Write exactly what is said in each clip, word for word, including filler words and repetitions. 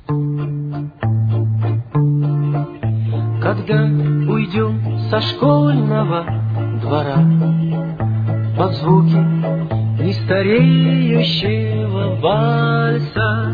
Когда уйдем со школьного двора под звуки нестареющего вальса,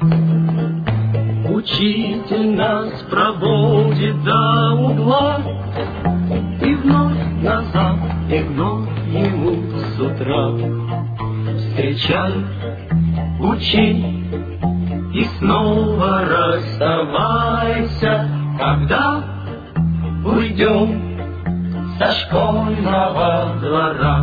учитель нас проводит до угла и вновь назад, и вновь ему с утра. Встречай, учи и снова расставайся, когда уйдем со школьного двора.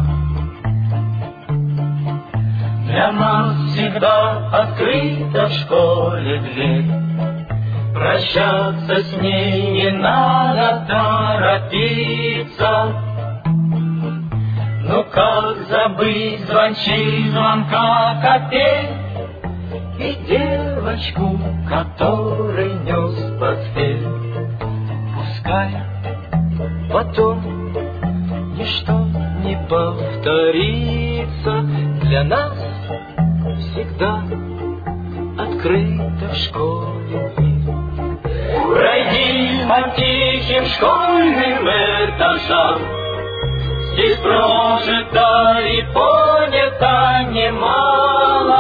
Для нас всегда открыта в школе дверь, прощаться с ней не надо торопиться. Ну как забыть звончи звонка копей и девочку, которой нес портфель? Пускай потом ничто не повторится, для нас всегда открыта в школе дверь. Пройди по тихим школьным этажам, здесь прожито и понято немало.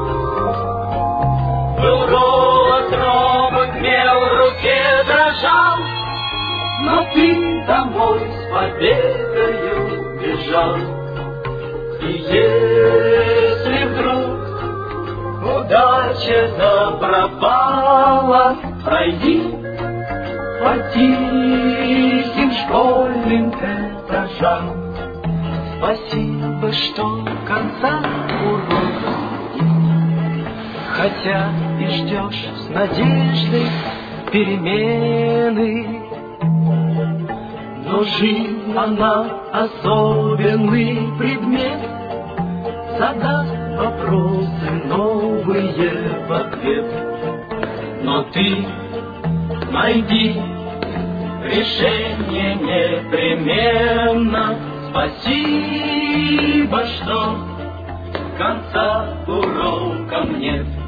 Был голос робот, мел в руке дрожал, но ты домой с победою бежал. И если вдруг удача запропала, пройди по тихим школьным этажам. Спасибо, что конца урока, хотя и ждешь с надеждой перемены. Но жизнь, она особенный предмет, задаст вопросы новые в ответ. Но ты найди решение непременно. Спасибо, что конца урокам нет.